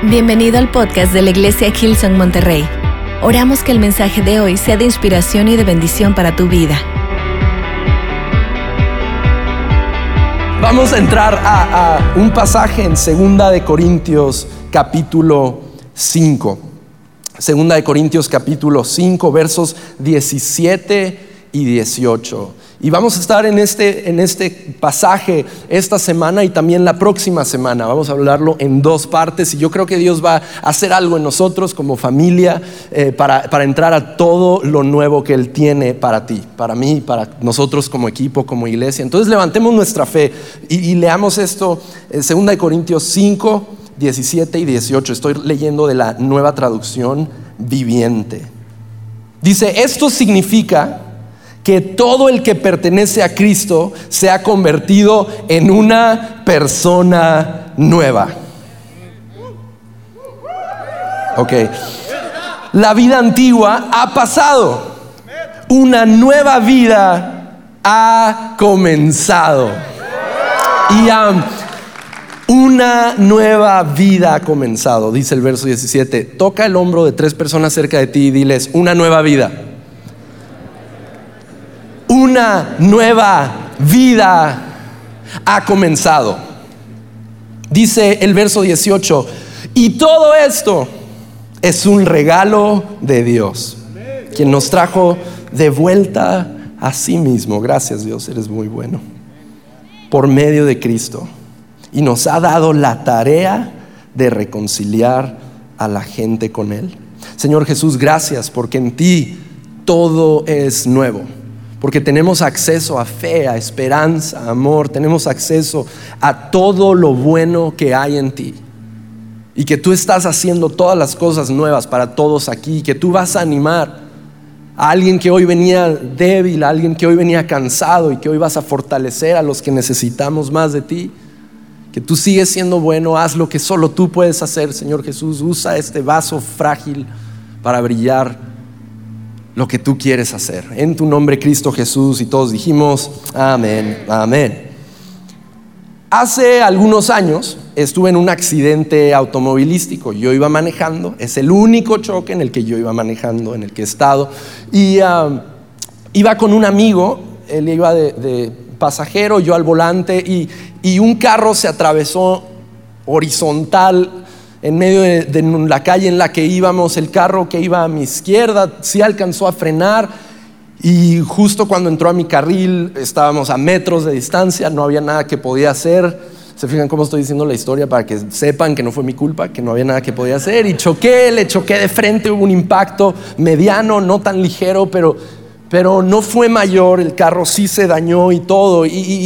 Bienvenido al podcast de la Iglesia Hillsong Monterrey. Oramos que el mensaje de hoy sea de inspiración y de bendición para tu vida. Vamos a entrar a un pasaje en 2 de Corintios capítulo 5. 2 de Corintios capítulo 5, versos 17 y 18. Y vamos a estar en este pasaje esta semana y también la próxima semana. Vamos a hablarlo en dos partes y yo creo que Dios va a hacer algo en nosotros como familia para entrar a todo lo nuevo que Él tiene para ti, para mí, para nosotros como equipo, como iglesia. Entonces levantemos nuestra fe y leamos esto, 2 de Corintios 5, 17 y 18. Estoy leyendo de la Nueva Traducción Viviente. Dice: esto significa que todo el que pertenece a Cristo se ha convertido en una persona nueva. Ok. La vida antigua ha pasado. Una nueva vida ha comenzado. Una nueva vida ha comenzado, dice el verso 17. Toca el hombro de 3 personas cerca de ti y diles: una nueva vida. Una nueva vida ha comenzado. Dice el verso 18: y todo esto es un regalo de Dios, quien nos trajo de vuelta a sí mismo. Gracias, Dios, eres muy bueno. Por medio de Cristo. Y nos ha dado la tarea de reconciliar a la gente con Él. Señor Jesús, gracias porque en ti todo es nuevo. Porque tenemos acceso a fe, a esperanza, a amor. Tenemos acceso a todo lo bueno que hay en ti. Y que tú estás haciendo todas las cosas nuevas para todos aquí. Que tú vas a animar a alguien que hoy venía débil, a alguien que hoy venía cansado, y que hoy vas a fortalecer a los que necesitamos más de ti. Que tú sigues siendo bueno, haz lo que solo tú puedes hacer, Señor Jesús. Usa este vaso frágil para brillar lo que tú quieres hacer. En tu nombre, Cristo Jesús. Y todos dijimos amén, amén. Hace algunos años estuve en un accidente automovilístico. Yo iba manejando, es el único choque en el que yo iba manejando, en el que he estado. Y iba con un amigo, él iba de pasajero, yo al volante, y un carro se atravesó horizontal en medio de la calle en la que íbamos. El carro que iba a mi izquierda sí alcanzó a frenar, y justo cuando entró a mi carril estábamos a metros de distancia, no había nada que podía hacer. Se fijan cómo estoy diciendo la historia para que sepan que no fue mi culpa, que no había nada que podía hacer. Y le choqué de frente, hubo un impacto mediano, no tan ligero, pero no fue mayor. El carro sí se dañó y todo.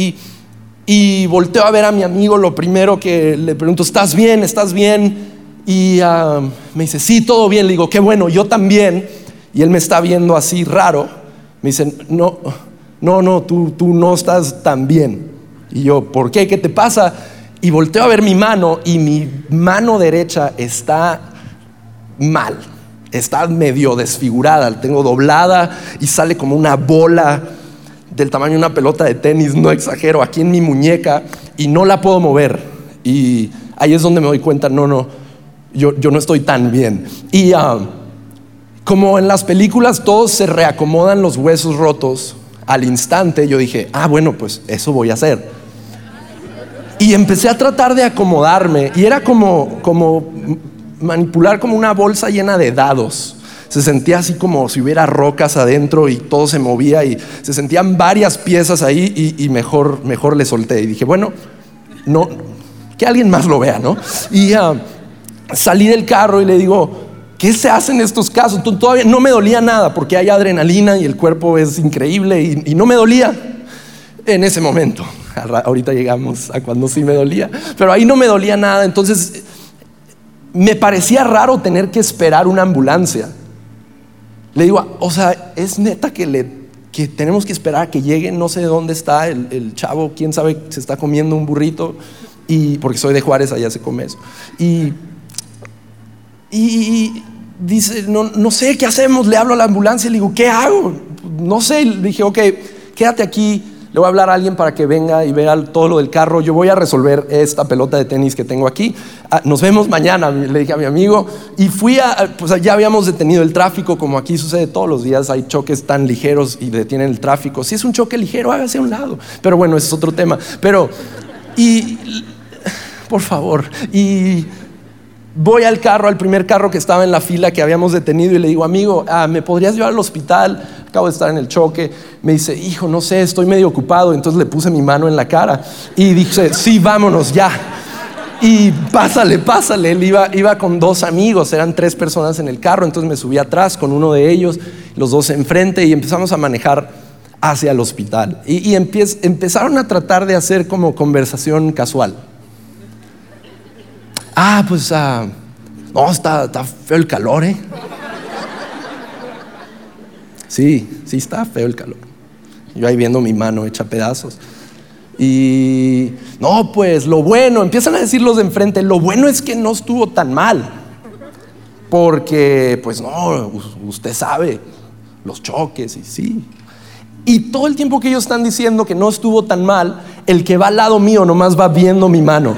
Y volteo a ver a mi amigo. Lo primero que le pregunto: ¿estás bien? ¿Estás bien? Y me dice: sí, todo bien. Le digo: qué bueno, yo también. Y él me está viendo así raro. Me dice: no, tú no estás tan bien. Y yo: ¿por qué? ¿Qué te pasa? Y volteo a ver mi mano, y mi mano derecha está mal. Está medio desfigurada, la tengo doblada y sale como una bola del tamaño de una pelota de tenis, no exagero, aquí en mi muñeca, y no la puedo mover. Y ahí es donde me doy cuenta, yo no estoy tan bien. Y como en las películas todos se reacomodan los huesos rotos al instante, yo dije: bueno, pues eso voy a hacer. Y empecé a tratar de acomodarme, y era como manipular como una bolsa llena de dados. Se sentía así como si hubiera rocas adentro y todo se movía, y se sentían varias piezas ahí, y mejor le solté. Y dije: bueno, no, que alguien más lo vea, ¿no? Y salí del carro y le digo: ¿qué se hace en estos casos? Todavía no me dolía nada porque hay adrenalina y el cuerpo es increíble, y no me dolía en ese momento. Ahorita llegamos a cuando sí me dolía, pero ahí no me dolía nada. Entonces me parecía raro tener que esperar una ambulancia. Le digo: o sea, es neta que tenemos que esperar a que llegue. No sé dónde está el chavo, quién sabe, se está comiendo un burrito, y porque soy de Juárez, allá se come eso. Y dice: no sé qué hacemos. Le hablo a la ambulancia y le digo: ¿qué hago? No sé. Le dije: ok, quédate aquí, le voy a hablar a alguien para que venga y vea todo lo del carro. Yo voy a resolver esta pelota de tenis que tengo aquí. Nos vemos mañana, le dije a mi amigo. Y pues ya habíamos detenido el tráfico, como aquí sucede todos los días. Hay choques tan ligeros y detienen el tráfico. Si es un choque ligero, hágase a un lado. Pero bueno, ese es otro tema. Por favor, voy al primer carro que estaba en la fila que habíamos detenido y le digo, amigo, ¿me podrías llevar al hospital? Acabo de estar en el choque. Me dice, hijo, no sé, estoy medio ocupado. Entonces le puse mi mano en la cara y dije, sí, vámonos ya. Y pásale. Él iba con 2 amigos, eran 3 personas en el carro. Entonces me subí atrás con uno de ellos, los 2 enfrente, y empezamos a manejar hacia el hospital. Y empezaron a tratar de hacer como conversación casual. No, está feo el calor, ¿eh? Sí, está feo el calor. Yo ahí viendo mi mano hecha pedazos. Y no, pues lo bueno, empiezan a decir los de enfrente, lo bueno es que no estuvo tan mal. Porque, pues no, usted sabe, los choques y sí. Y todo el tiempo que ellos están diciendo que no estuvo tan mal, el que va al lado mío nomás va viendo mi mano.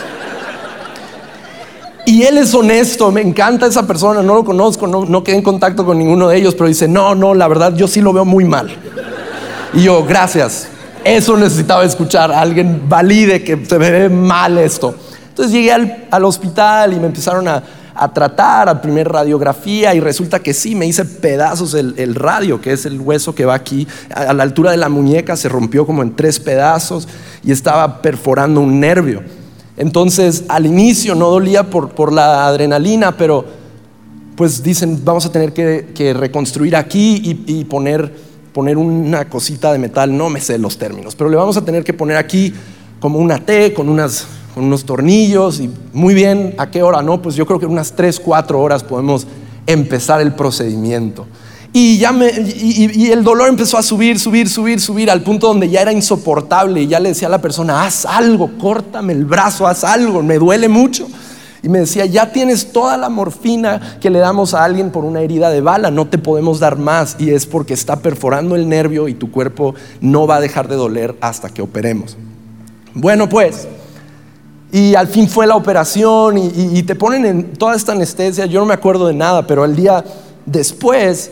Y él es honesto, me encanta esa persona, no lo conozco, no quedé en contacto con ninguno de ellos, pero dice, no, la verdad yo sí lo veo muy mal. Y yo, gracias, eso necesitaba escuchar, alguien valide que se ve mal esto. Entonces llegué al hospital y me empezaron a tratar, a primer radiografía, y resulta que sí, me hice pedazos el radio, que es el hueso que va aquí, a la altura de la muñeca, se rompió como en 3 pedazos y estaba perforando un nervio. Entonces al inicio no dolía por la adrenalina, pero pues dicen, vamos a tener que reconstruir aquí y poner una cosita de metal, no me sé los términos, pero le vamos a tener que poner aquí como una T con unos tornillos. Y muy bien, ¿a qué hora? No, pues yo creo que unas 3-4 horas podemos empezar el procedimiento. Y el dolor empezó a subir al punto donde ya era insoportable. Y ya le decía a la persona, haz algo, córtame el brazo, haz algo, me duele mucho. Y me decía, ya tienes toda la morfina que le damos a alguien por una herida de bala, no te podemos dar más. Y es porque está perforando el nervio y tu cuerpo no va a dejar de doler hasta que operemos. Bueno, pues, y al fin fue la operación y te ponen en toda esta anestesia. Yo no me acuerdo de nada, pero el día después,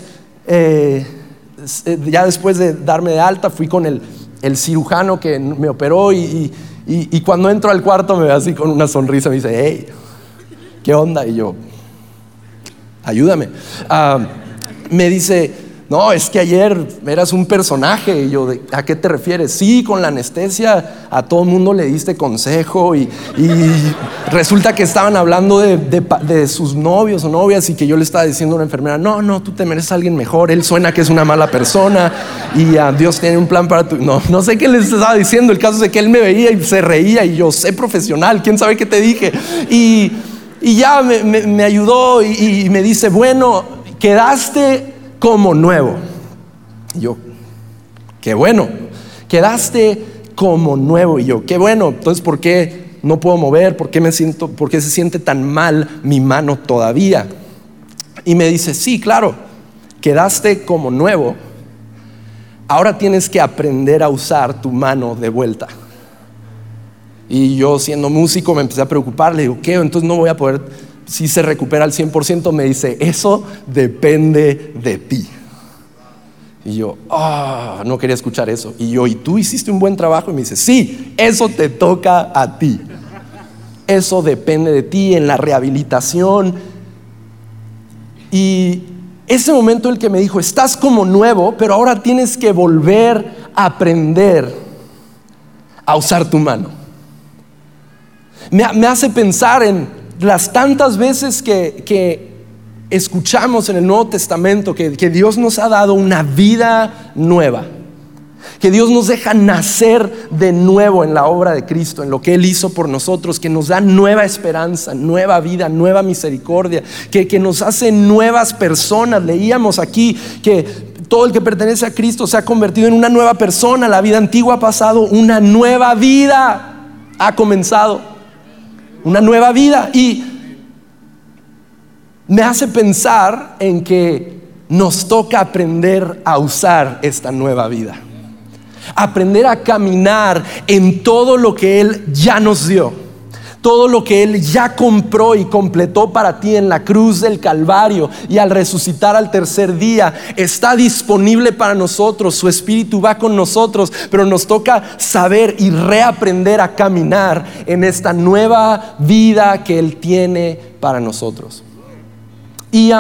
ya después de darme de alta, fui con el cirujano que me operó y cuando entro al cuarto me ve así con una sonrisa, me dice, hey, ¿qué onda? Y yo, ayúdame. Me dice, no, es que ayer eras un personaje. Y yo, ¿a qué te refieres? Sí, con la anestesia a todo el mundo le diste consejo y resulta que estaban hablando de sus novios o novias, y que yo le estaba diciendo a una enfermera, no, tú te mereces a alguien mejor, él suena que es una mala persona y Dios tiene un plan para tu... No sé qué les estaba diciendo. El caso es de que él me veía y se reía y yo, sé profesional, ¿quién sabe qué te dije? Y ya me ayudó y me dice, bueno, quedaste como nuevo. Y yo, qué bueno, quedaste como nuevo. Y yo, qué bueno. Entonces, ¿por qué no puedo mover? ¿Por qué se siente tan mal mi mano todavía? Y me dice, sí, claro, quedaste como nuevo. Ahora tienes que aprender a usar tu mano de vuelta. Y yo, siendo músico, me empecé a preocupar. Le digo, ¿qué? Entonces no voy a poder... Si se recupera al 100%, me dice, eso depende de ti. Y yo, no quería escuchar eso. Y yo, ¿y tú hiciste un buen trabajo? Y me dice, sí, eso te toca a ti. Eso depende de ti en la rehabilitación. Y ese momento el que me dijo, estás como nuevo, pero ahora tienes que volver a aprender a usar tu mano. Me hace pensar en las tantas veces que escuchamos en el Nuevo Testamento que Dios nos ha dado una vida nueva, que Dios nos deja nacer de nuevo en la obra de Cristo, en lo que Él hizo por nosotros, que nos da nueva esperanza, nueva vida, nueva misericordia, que nos hace nuevas personas. Leíamos aquí que todo el que pertenece a Cristo se ha convertido en una nueva persona. La vida antigua ha pasado, una nueva vida ha comenzado. Una nueva vida. Y me hace pensar en que nos toca aprender a usar esta nueva vida. Aprender a caminar en todo lo que Él ya nos dio, todo lo que Él ya compró y completó para ti en la cruz del Calvario, y al resucitar al tercer día está disponible para nosotros. Su Espíritu va con nosotros, pero nos toca saber y reaprender a caminar en esta nueva vida que Él tiene para nosotros. Y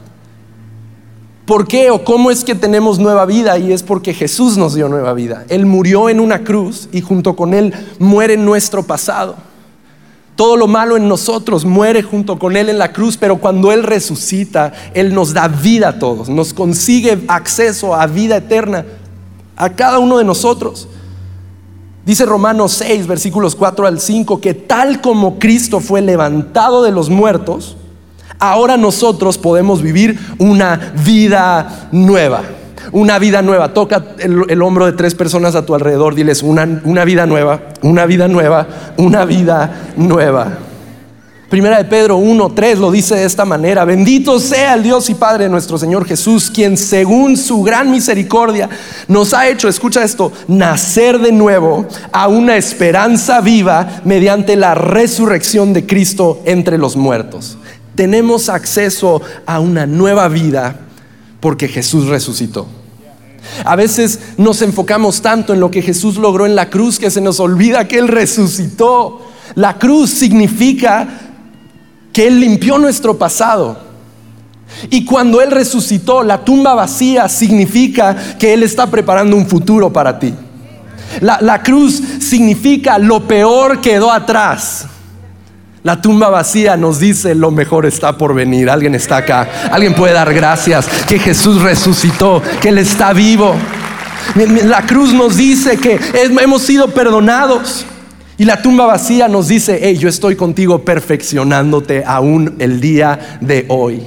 ¿por qué o cómo es que tenemos nueva vida? Y es porque Jesús nos dio nueva vida. Él murió en una cruz y junto con Él muere nuestro pasado. Todo lo malo en nosotros muere junto con Él en la cruz, pero cuando Él resucita, Él nos da vida a todos, nos consigue acceso a vida eterna a cada uno de nosotros. Dice Romanos 6, versículos 4 al 5, que tal como Cristo fue levantado de los muertos, ahora nosotros podemos vivir una vida nueva. Una vida nueva. Toca el hombro de 3 personas a tu alrededor. Diles una vida nueva, una vida nueva, una vida nueva. Primera de Pedro 1:3 lo dice de esta manera: bendito sea el Dios y Padre de nuestro Señor Jesús, quien según su gran misericordia nos ha hecho, escucha esto, nacer de nuevo a una esperanza viva mediante la resurrección de Cristo entre los muertos. Tenemos acceso a una nueva vida porque Jesús resucitó. A veces nos enfocamos tanto en lo que Jesús logró en la cruz que se nos olvida que Él resucitó. La cruz significa que Él limpió nuestro pasado. Y cuando Él resucitó, la tumba vacía significa que Él está preparando un futuro para ti. La cruz significa lo peor quedó atrás. La tumba vacía nos dice lo mejor está por venir. Alguien está acá, alguien puede dar gracias que Jesús resucitó, que Él está vivo. La cruz nos dice que hemos sido perdonados, y la tumba vacía nos dice: hey, yo estoy contigo perfeccionándote aún el día de hoy.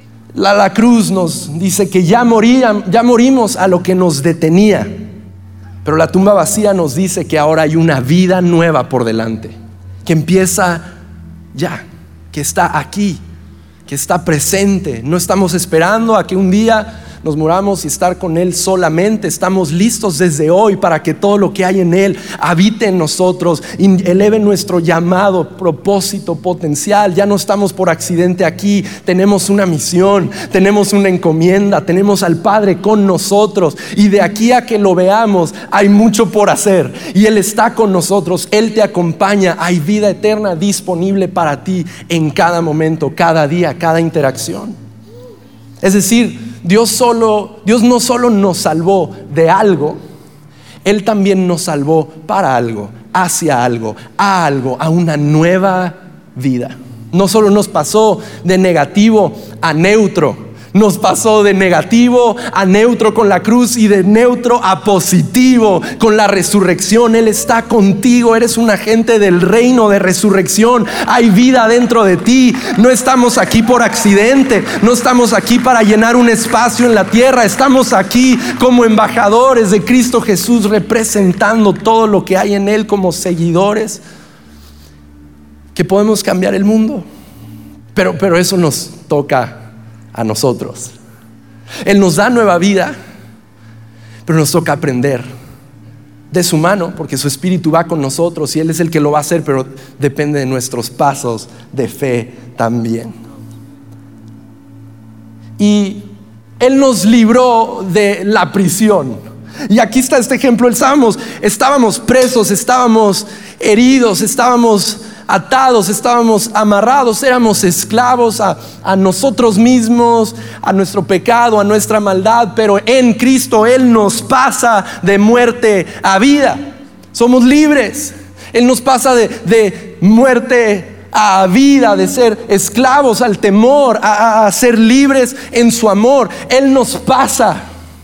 La cruz nos dice que ya morimos a lo que nos detenía, pero la tumba vacía nos dice que ahora hay una vida nueva por delante, que empieza ya, que está aquí, que está presente. No estamos esperando a que un día nos muramos y estar con Él solamente. Estamos listos desde hoy para que todo lo que hay en Él habite en nosotros y eleve nuestro llamado, propósito, potencial. Ya no estamos por accidente aquí. Tenemos una misión, tenemos una encomienda, tenemos al Padre con nosotros, y de aquí a que lo veamos hay mucho por hacer, y Él está con nosotros, Él te acompaña. Hay vida eterna disponible para ti en cada momento, cada día, cada interacción. Es decir, Dios no solo nos salvó de algo, Él también nos salvó para algo, hacia algo, a una nueva vida. No solo nos pasó de negativo a neutro, nos pasó de negativo a neutro con la cruz, y de neutro a positivo con la resurrección. Él está contigo, eres un agente del reino de resurrección. Hay vida dentro de ti. No estamos aquí por accidente, no estamos aquí para llenar un espacio en la tierra. Estamos aquí como embajadores de Cristo Jesús, representando todo lo que hay en Él, como seguidores que podemos cambiar el mundo. Pero eso nos toca a nosotros. Él nos da nueva vida, pero nos toca aprender de su mano, porque su Espíritu va con nosotros y Él es el que lo va a hacer, pero depende de nuestros pasos de fe también. Y Él nos libró de la prisión. Y aquí está este ejemplo. Estábamos presos, estábamos heridos, estábamos atados, estábamos amarrados, éramos esclavos a nosotros mismos, a nuestro pecado, a nuestra maldad. Pero en Cristo Él nos pasa de muerte a vida. Somos libres. Él nos pasa de muerte a vida, de ser esclavos al temor, a ser libres en su amor. Él nos pasa.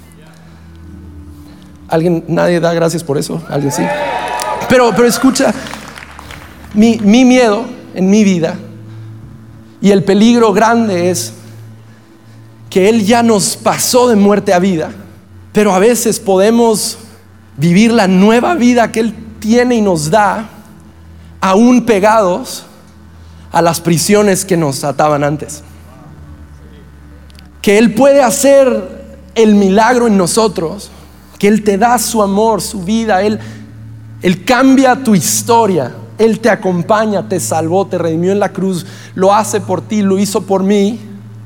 ¿Nadie da gracias por eso? ¿Alguien sí? Pero escucha, mi miedo en mi vida y el peligro grande es que Él ya nos pasó de muerte a vida, pero a veces podemos vivir la nueva vida que Él tiene y nos da aún pegados a las prisiones que nos ataban antes. Que Él puede hacer el milagro en nosotros, que Él te da su amor, su vida. Él cambia tu historia. Él te acompaña, te salvó, te redimió en la cruz. Lo hace por ti, lo hizo por mí.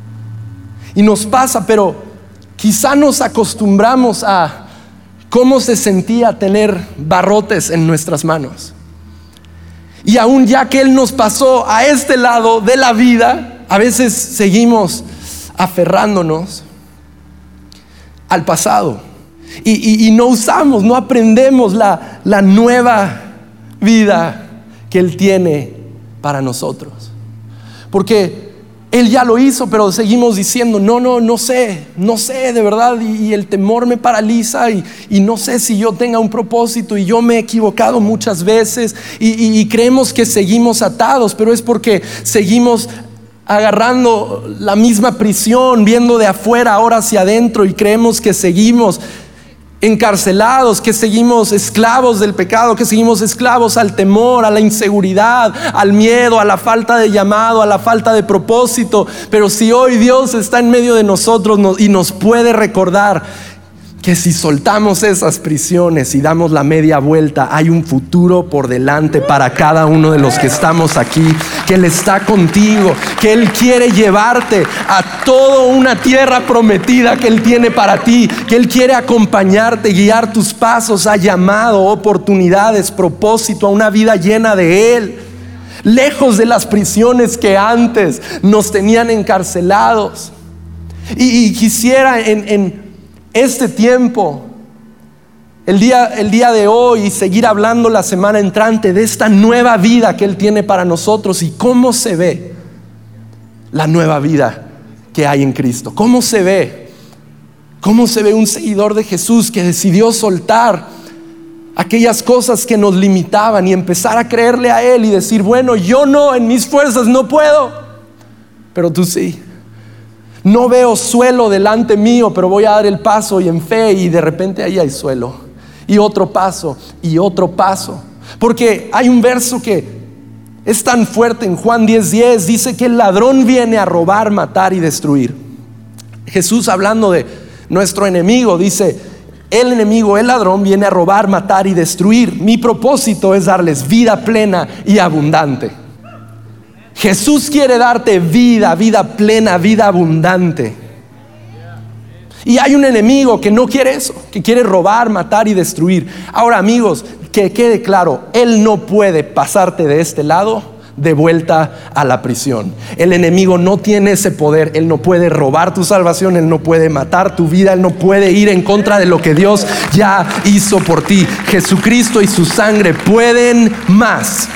Y nos pasa, pero quizá nos acostumbramos a cómo se sentía tener barrotes en nuestras manos. Y aún ya que Él nos pasó a este lado de la vida, a veces seguimos aferrándonos al pasado y no usamos, no aprendemos la nueva vida que Él tiene para nosotros. Porque Él ya lo hizo, pero seguimos diciendo no sé de verdad, y el temor me paraliza y no sé si yo tenga un propósito, y yo me he equivocado muchas veces y creemos que seguimos atados, pero es porque seguimos agarrando la misma prisión, viendo de afuera ahora hacia adentro, y creemos que seguimos encarcelados, que seguimos esclavos del pecado, que seguimos esclavos al temor, a la inseguridad, al miedo, a la falta de llamado, a la falta de propósito. Pero si hoy Dios está en medio de nosotros y nos puede recordar que si soltamos esas prisiones y damos la media vuelta, hay un futuro por delante para cada uno de los que estamos aquí, que Él está contigo, que Él quiere llevarte a toda una tierra prometida que Él tiene para ti, que Él quiere acompañarte, guiar tus pasos a llamado, oportunidades, propósito, a una vida llena de Él, lejos de las prisiones que antes nos tenían encarcelados. Y quisiera en este tiempo, el día de hoy, y seguir hablando la semana entrante de esta nueva vida que Él tiene para nosotros, y cómo se ve la nueva vida que hay en Cristo. ¿Cómo se ve un seguidor de Jesús que decidió soltar aquellas cosas que nos limitaban y empezar a creerle a Él y decir, bueno, yo no, en mis fuerzas no puedo, pero tú sí. No veo suelo delante mío, pero voy a dar el paso y en fe, y de repente ahí hay suelo, y otro paso y otro paso. Porque hay un verso que es tan fuerte en Juan 10:10, dice que el ladrón viene a robar, matar y destruir. Jesús, hablando de nuestro enemigo, dice: el enemigo, el ladrón, viene a robar, matar y destruir. Mi propósito es darles vida plena y abundante. Jesús quiere darte vida plena, vida abundante. Y hay un enemigo que no quiere eso, que quiere robar, matar y destruir. Ahora, amigos, que quede claro, Él no puede pasarte de este lado de vuelta a la prisión. El enemigo no tiene ese poder. Él no puede robar tu salvación, Él no puede matar tu vida, Él no puede ir en contra de lo que Dios ya hizo por ti. Jesucristo y su sangre pueden más.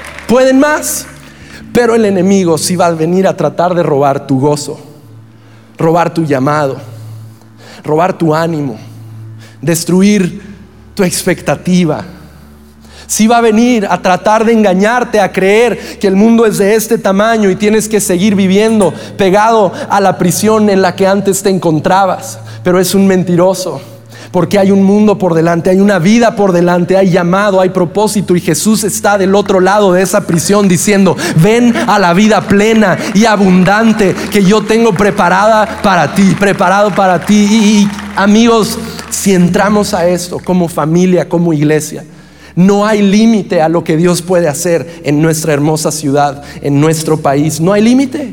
Pero el enemigo sí va a venir a tratar de robar tu gozo, robar tu llamado, robar tu ánimo, destruir tu expectativa. Sí va a venir a tratar de engañarte, a creer que el mundo es de este tamaño y tienes que seguir viviendo pegado a la prisión en la que antes te encontrabas. Pero es un mentiroso. Porque hay un mundo por delante, hay una vida por delante, hay llamado, hay propósito, y Jesús está del otro lado de esa prisión diciendo: ven a la vida plena y abundante que yo tengo preparado para ti. Y amigos, si entramos a esto como familia, como iglesia, no hay límite a lo que Dios puede hacer en nuestra hermosa ciudad, en nuestro país. No hay límite.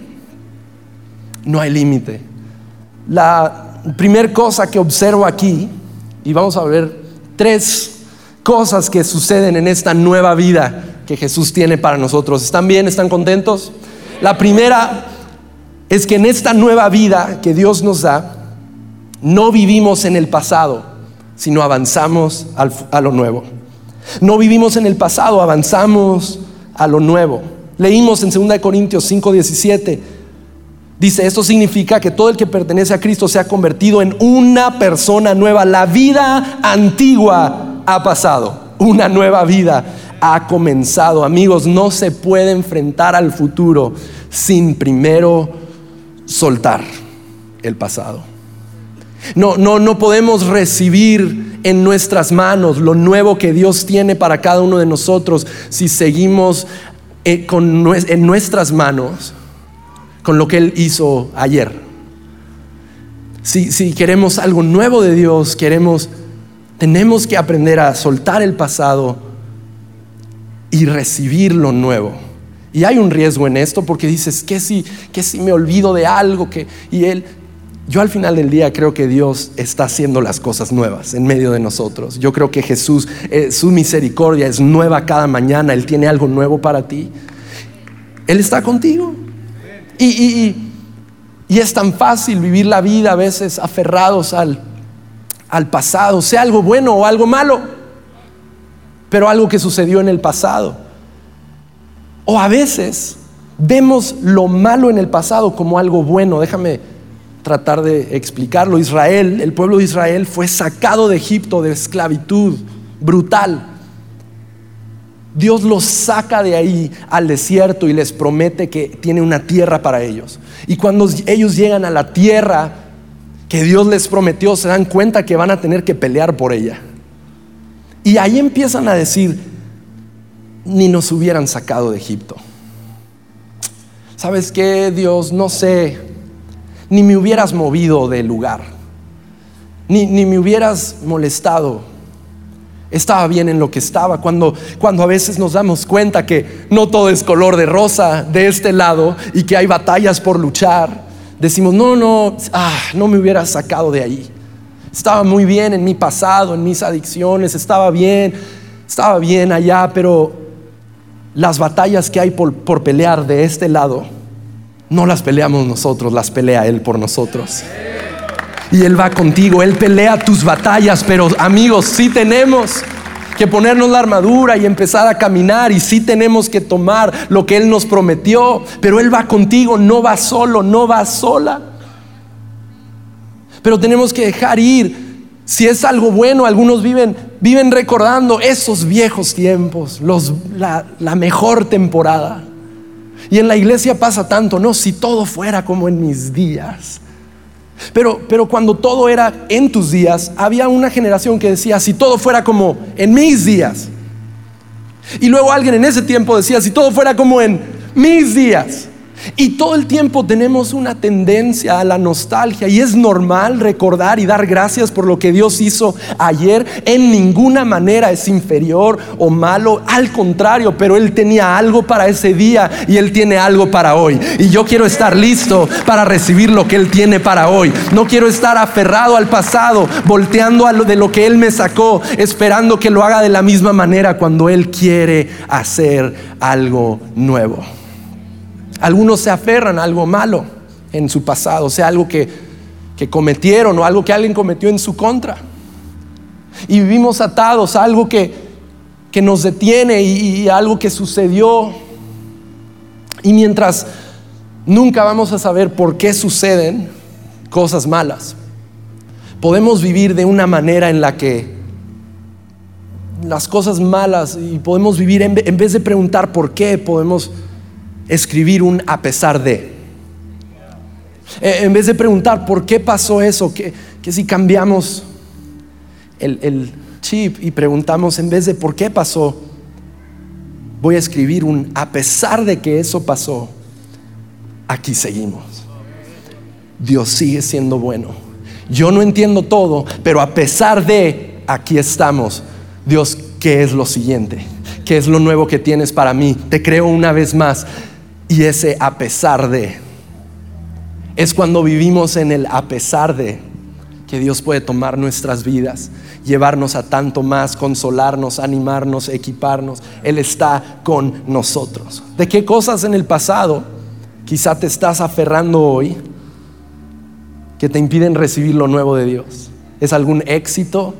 La primera cosa que observo aquí, y vamos a ver 3 cosas que suceden en esta nueva vida que Jesús tiene para nosotros. ¿Están bien? ¿Están contentos? La primera es que en esta nueva vida que Dios nos da, no vivimos en el pasado, sino avanzamos a lo nuevo. No vivimos en el pasado, avanzamos a lo nuevo. Leímos en 2 Corintios 5:17. Dice: esto significa que todo el que pertenece a Cristo se ha convertido en una persona nueva. La vida antigua ha pasado, una nueva vida ha comenzado. Amigos, no se puede enfrentar al futuro sin primero soltar el pasado. No podemos recibir en nuestras manos lo nuevo que Dios tiene para cada uno de nosotros si seguimos en nuestras manos con lo que Él hizo ayer. Si queremos algo nuevo de Dios, queremos Tenemos que aprender a soltar el pasado y recibir lo nuevo. Y hay un riesgo en esto, porque dices, ¿qué si me olvido de algo? Yo al final del día creo que Dios está haciendo las cosas nuevas en medio de nosotros. Yo creo que Jesús, su misericordia es nueva cada mañana. Él tiene algo nuevo para ti. Él está contigo. Y es tan fácil vivir la vida a veces aferrados al pasado, sea algo bueno o algo malo, pero algo que sucedió en el pasado. O a veces vemos lo malo en el pasado como algo bueno. Déjame tratar de explicarlo. El pueblo de Israel fue sacado de Egipto, de esclavitud brutal. Dios los saca de ahí al desierto y les promete que tiene una tierra para ellos. Y cuando ellos llegan a la tierra que Dios les prometió, se dan cuenta que van a tener que pelear por ella. Y ahí empiezan a decir, ni nos hubieran sacado de Egipto. ¿Sabes qué, Dios? No sé, ni me hubieras movido del lugar, ni me hubieras molestado. Estaba bien en lo que estaba. Cuando a veces nos damos cuenta que no todo es color de rosa de este lado y que hay batallas por luchar, decimos, no me hubieras sacado de ahí. Estaba muy bien en mi pasado, en mis adicciones, estaba bien allá, pero las batallas que hay por pelear de este lado, no las peleamos nosotros, las pelea Él por nosotros. Y Él va contigo, Él pelea tus batallas. Pero amigos, sí tenemos que ponernos la armadura y empezar a caminar, y sí tenemos que tomar lo que Él nos prometió. Pero Él va contigo, no va solo, no va sola. Pero tenemos que dejar ir. Si es algo bueno, algunos viven recordando esos viejos tiempos, la mejor temporada. Y en la iglesia pasa tanto, no, si todo fuera como en mis días. Pero cuando todo era en tus días, había una generación que decía, si todo fuera como en mis días. Y luego alguien en ese tiempo decía, si todo fuera como en mis días. Y todo el tiempo tenemos una tendencia a la nostalgia, y es normal recordar y dar gracias por lo que Dios hizo ayer. En ninguna manera es inferior o malo, al contrario, pero Él tenía algo para ese día y Él tiene algo para hoy. Y yo quiero estar listo para recibir lo que Él tiene para hoy. No quiero estar aferrado al pasado, volteando de lo que Él me sacó, esperando que lo haga de la misma manera cuando Él quiere hacer algo nuevo. Algunos se aferran a algo malo en su pasado, sea algo que cometieron o algo que alguien cometió en su contra, y vivimos atados a algo que nos detiene y algo que sucedió. Y mientras nunca vamos a saber por qué suceden cosas malas, podemos vivir de una manera en la que las cosas malas, y podemos vivir en vez de preguntar por qué, podemos escribir un a pesar de. En vez de preguntar por qué pasó eso, que si cambiamos el chip y preguntamos, en vez de por qué pasó, voy a escribir un a pesar de que eso pasó, aquí seguimos. Dios sigue siendo bueno. Yo no entiendo todo, pero a pesar de, aquí estamos. Dios, ¿qué es lo siguiente? ¿Qué es lo nuevo que tienes para mí? Te creo una vez más. Y ese a pesar de es cuando vivimos en el a pesar de, que Dios puede tomar nuestras vidas, llevarnos a tanto más, consolarnos, animarnos, equiparnos. Él está con nosotros. ¿De qué cosas en el pasado quizá te estás aferrando hoy que te impiden recibir lo nuevo de Dios? ¿Es algún éxito?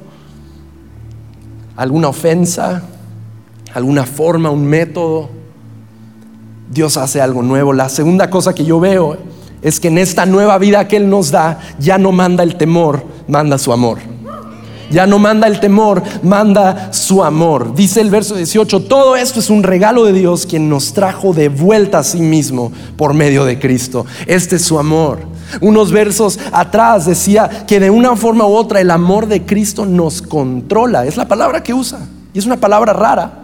¿Alguna ofensa? ¿Alguna forma? ¿Un método? Dios hace algo nuevo. La segunda cosa que yo veo es que en esta nueva vida que Él nos da, ya no manda el temor, manda su amor. Ya no manda el temor, manda su amor. Dice el verso 18, todo esto es un regalo de Dios, quien nos trajo de vuelta a sí mismo por medio de Cristo. Este es su amor. Unos versos atrás decía que de una forma u otra el amor de Cristo nos controla. Es la palabra que usa, y es una palabra rara.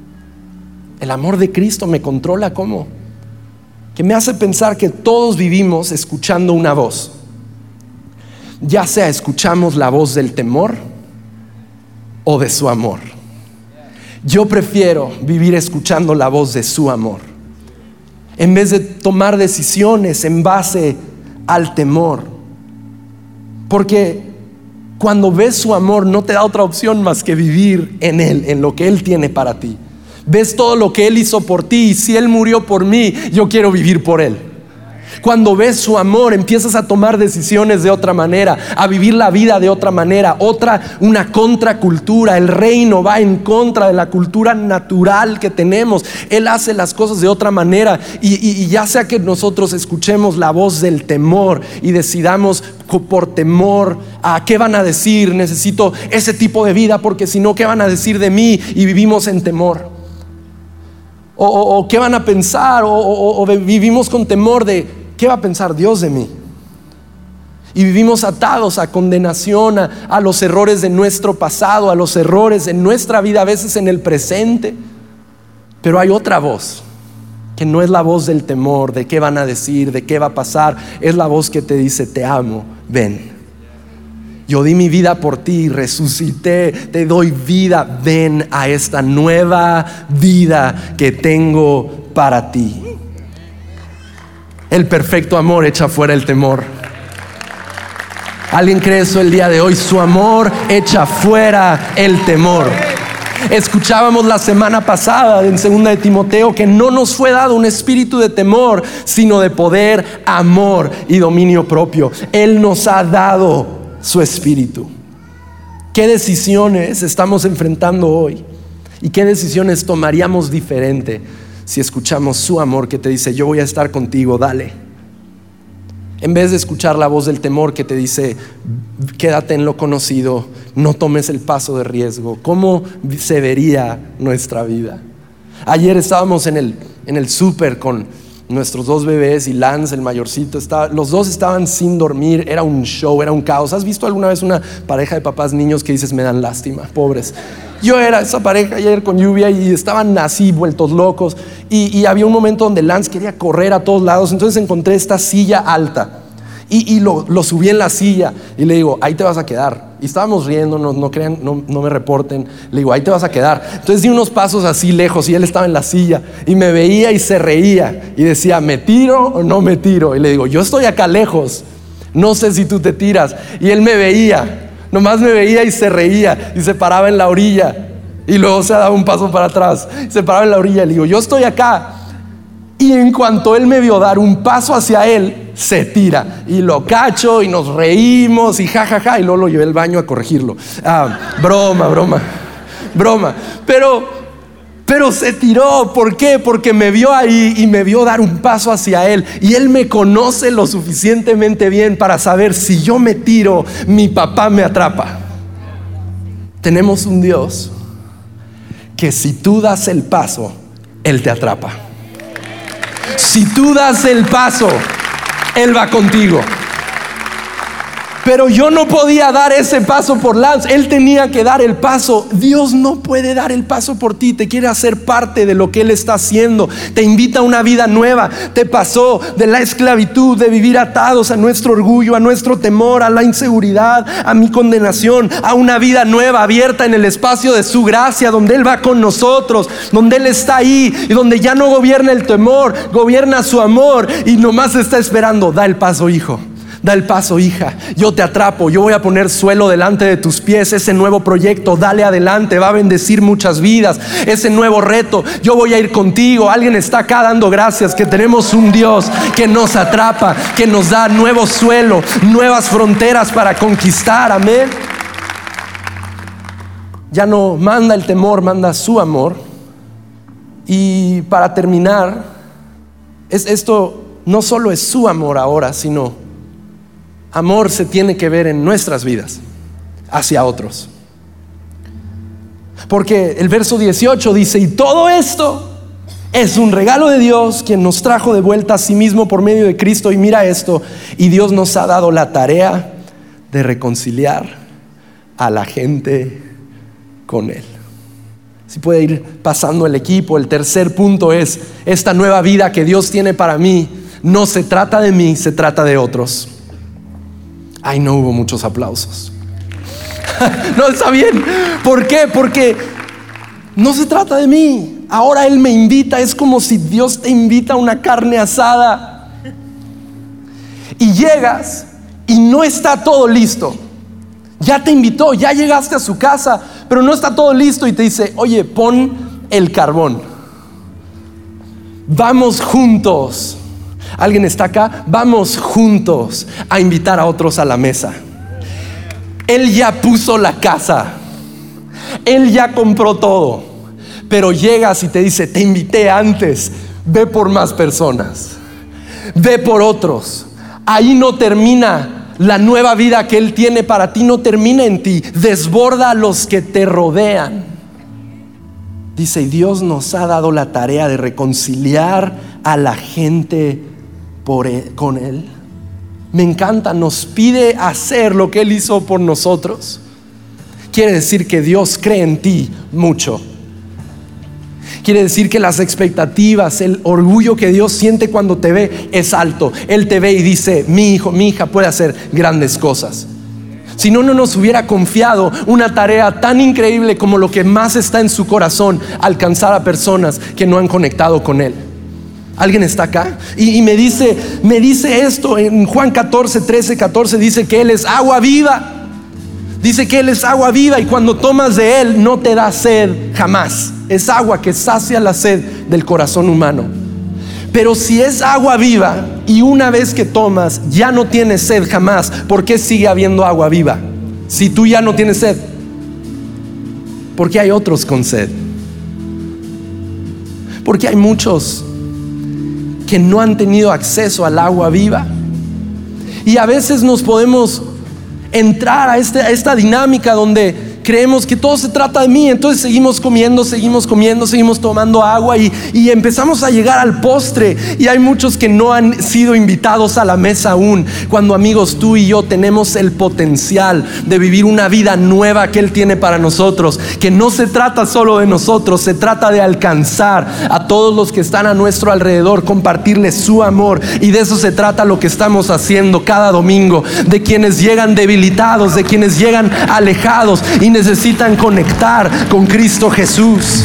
El amor de Cristo me controla. ¿Cómo? Que me hace pensar que todos vivimos escuchando una voz. Ya sea escuchamos la voz del temor, o de su amor? Yo prefiero vivir escuchando la voz de su amor, en vez de tomar decisiones en base al temor. Porque cuando ves su amor, no te da otra opción más que vivir en Él, en lo que Él tiene para ti. Ves todo lo que Él hizo por ti, y si Él murió por mí, yo quiero vivir por Él. Cuando ves su amor, empiezas a tomar decisiones de otra manera, a vivir la vida de otra manera, una contracultura. El reino va en contra de la cultura natural que tenemos. Él hace las cosas de otra manera, y ya sea que nosotros escuchemos la voz del temor y decidamos por temor a qué van a decir, necesito ese tipo de vida porque si no, ¿qué van a decir de mí? Y vivimos en temor. O qué van a pensar, o vivimos con temor de ¿qué va a pensar Dios de mí? Y vivimos atados a condenación, a los errores de nuestro pasado, a los errores de nuestra vida, a veces en el presente. Pero hay otra voz, que no es la voz del temor, de qué van a decir, de qué va a pasar. Es la voz que te dice: te amo, ven. Yo di mi vida por ti, resucité, te doy vida. Ven a esta nueva vida que tengo para ti. El perfecto amor echa fuera el temor. ¿Alguien cree eso el día de hoy? Su amor echa fuera el temor. Escuchábamos la semana pasada en 2 de Timoteo que no nos fue dado un espíritu de temor, sino de poder, amor y dominio propio. Él nos ha dado su espíritu. ¿Qué decisiones estamos enfrentando hoy? ¿Y qué decisiones tomaríamos diferente si escuchamos su amor que te dice: yo voy a estar contigo, dale? En vez de escuchar la voz del temor que te dice: quédate en lo conocido, no tomes el paso de riesgo. ¿Cómo se vería nuestra vida? Ayer estábamos en el súper con nuestros 2 bebés y Lance, el mayorcito, los 2 estaban sin dormir. Era un show, era un caos. ¿Has visto alguna vez una pareja de papás niños que dices: me dan lástima, pobres? Yo era esa pareja ayer con lluvia y estaban así vueltos locos, y había un momento donde Lance quería correr a todos lados. Entonces encontré esta silla alta y lo subí en la silla y le digo: ahí te vas a quedar. Y estábamos riéndonos, no crean, no me reporten. Le digo: ahí te vas a quedar. Entonces di unos pasos así lejos y él estaba en la silla y me veía y se reía y decía: ¿me tiro o no me tiro? Y le digo: yo estoy acá lejos, no sé si tú te tiras. Y él me veía, nomás me veía y se reía y se paraba en la orilla y luego se daba un paso para atrás, se paraba en la orilla. Le digo: yo estoy acá. Y en cuanto él me vio dar un paso hacia él, se tira y lo cacho y nos reímos y jajaja, y luego lo llevé al baño a corregirlo. Broma. Pero se tiró. ¿Por qué? Porque me vio ahí y me vio dar un paso hacia él, y él me conoce lo suficientemente bien para saber: si yo me tiro, mi papá me atrapa. Tenemos un Dios que si tú das el paso, Él te atrapa. Si tú das el paso, Él va contigo. Pero yo no podía dar ese paso por Lance, él tenía que dar el paso. Dios no puede dar el paso por ti, te quiere hacer parte de lo que Él está haciendo. Te invita a una vida nueva. Te pasó de la esclavitud, de vivir atados a nuestro orgullo, a nuestro temor, a la inseguridad, a mi condenación, a una vida nueva, abierta en el espacio de su gracia, donde Él va con nosotros, donde Él está ahí y donde ya no gobierna el temor, gobierna su amor, y nomás está esperando: da el paso, hijo. Da el paso, hija, yo te atrapo, yo voy a poner suelo delante de tus pies. Ese nuevo proyecto, dale adelante, va a bendecir muchas vidas. Ese nuevo reto, yo voy a ir contigo. Alguien está acá dando gracias que tenemos un Dios que nos atrapa, que nos da nuevo suelo, nuevas fronteras para conquistar. Amén. Ya no manda el temor, manda su amor. Y para terminar, esto no solo es su amor ahora, sino amor se tiene que ver en nuestras vidas hacia otros. Porque el verso 18 dice: y todo esto es un regalo de Dios, quien nos trajo de vuelta a sí mismo por medio de Cristo. Y mira esto: y Dios nos ha dado la tarea de reconciliar a la gente con Él. Si puede ir pasando el equipo. El tercer punto es: esta nueva vida que Dios tiene para mí no se trata de mí, se trata de otros. Ay, no hubo muchos aplausos. No, está bien. ¿Por qué? Porque no se trata de mí. Ahora Él me invita. Es como si Dios te invita a una carne asada y llegas y no está todo listo. Ya te invitó, ya llegaste a su casa, pero no está todo listo y te dice: oye, pon el carbón. Vamos juntos. ¿Alguien está acá? Vamos juntos a invitar a otros a la mesa. Él ya puso la casa. Él ya compró todo. Pero llegas y te dice: te invité antes. Ve por más personas. Ve por otros. Ahí no termina. La nueva vida que Él tiene para ti no termina en ti. Desborda a los que te rodean. Dice: Dios nos ha dado la tarea de reconciliar a la gente con Él. Me encanta, nos pide hacer lo que Él hizo por nosotros. Quiere decir que Dios cree en ti mucho. Quiere decir que las expectativas, el orgullo que Dios siente cuando te ve es alto. Él te ve y dice: mi hijo, mi hija puede hacer grandes cosas. Si no, no nos hubiera confiado una tarea tan increíble como lo que más está en su corazón: alcanzar a personas que no han conectado con Él. ¿Alguien está acá? Y me dice esto en Juan 14, 13, 14. Dice que Él es agua viva. Dice que Él es agua viva y cuando tomas de Él no te da sed jamás. Es agua que sacia la sed del corazón humano. Pero si es agua viva y una vez que tomas ya no tienes sed jamás, ¿por qué sigue habiendo agua viva? Si tú ya no tienes sed, porque hay otros con sed. Porque hay muchos que no han tenido acceso al agua viva. Y a veces nos podemos entrar a esta dinámica donde creemos que todo se trata de mí. Entonces seguimos comiendo, seguimos tomando agua y empezamos a llegar al postre. Y hay muchos que no han sido invitados a la mesa aún. Cuando, amigos, tú y yo tenemos el potencial de vivir una vida nueva que Él tiene para nosotros, que no se trata solo de nosotros, se trata de alcanzar a todos los que están a nuestro alrededor, compartirles su amor. Y de eso se trata lo que estamos haciendo cada domingo, de quienes llegan debilitados, de quienes llegan alejados y necesitan conectar con Cristo Jesús.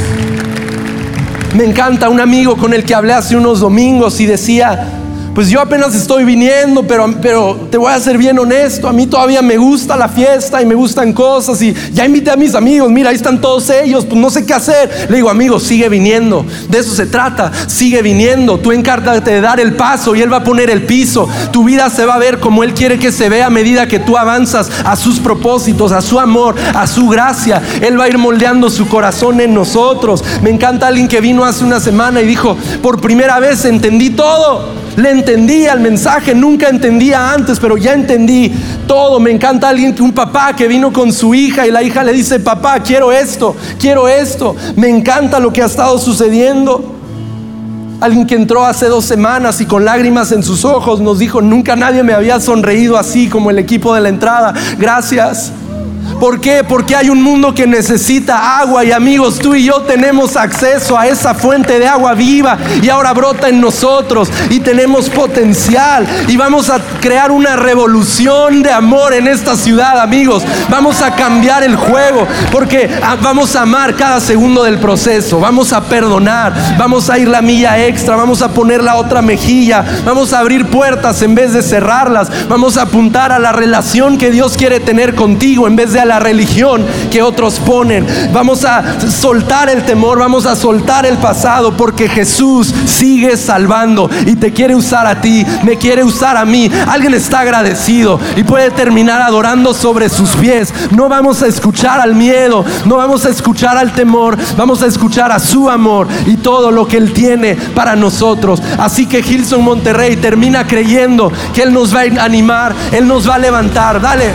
Me encanta un amigo con el que hablé hace unos domingos y decía: pues yo apenas estoy viniendo, pero te voy a ser bien honesto, a mí todavía me gusta la fiesta y me gustan cosas y ya invité a mis amigos, mira, ahí están todos ellos, pues no sé qué hacer. Le digo: amigo, sigue viniendo, de eso se trata, sigue viniendo. Tú encárgate de dar el paso y Él va a poner el piso. Tu vida se va a ver como Él quiere que se vea a medida que tú avanzas a sus propósitos, a su amor, a su gracia. Él va a ir moldeando su corazón en nosotros. Me encanta alguien que vino hace una semana y dijo: por primera vez entendí todo. Le entendí al mensaje, nunca entendía antes, pero ya entendí todo. Me encanta un papá que vino con su hija y la hija le dice: papá, quiero esto. Me encanta lo que ha estado sucediendo. Alguien que entró hace 2 semanas y con lágrimas en sus ojos nos dijo: nunca nadie me había sonreído así como el equipo de la entrada. Gracias. ¿Por qué? Porque hay un mundo que necesita agua y, amigos, tú y yo tenemos acceso a esa fuente de agua viva y ahora brota en nosotros y tenemos potencial y vamos a crear una revolución de amor en esta ciudad, amigos. Vamos a cambiar el juego porque vamos a amar cada segundo del proceso, vamos a perdonar, vamos a ir la milla extra, vamos a poner la otra mejilla, vamos a abrir puertas en vez de cerrarlas, vamos a apuntar a la relación que Dios quiere tener contigo en vez de a la religión que otros ponen. Vamos a soltar el temor, vamos a soltar el pasado, porque Jesús sigue salvando y te quiere usar a ti, me quiere usar a mí. Alguien está agradecido y puede terminar adorando sobre sus pies. No vamos a escuchar al miedo, no vamos a escuchar al temor, vamos a escuchar a su amor y todo lo que Él tiene para nosotros. Así que Hillsong Monterrey termina creyendo que Él nos va a animar, Él nos va a levantar. Dale.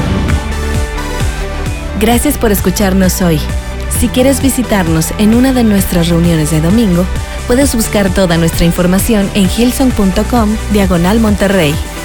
Gracias por escucharnos hoy. Si quieres visitarnos en una de nuestras reuniones de domingo, puedes buscar toda nuestra información en hillsong.com/Monterrey.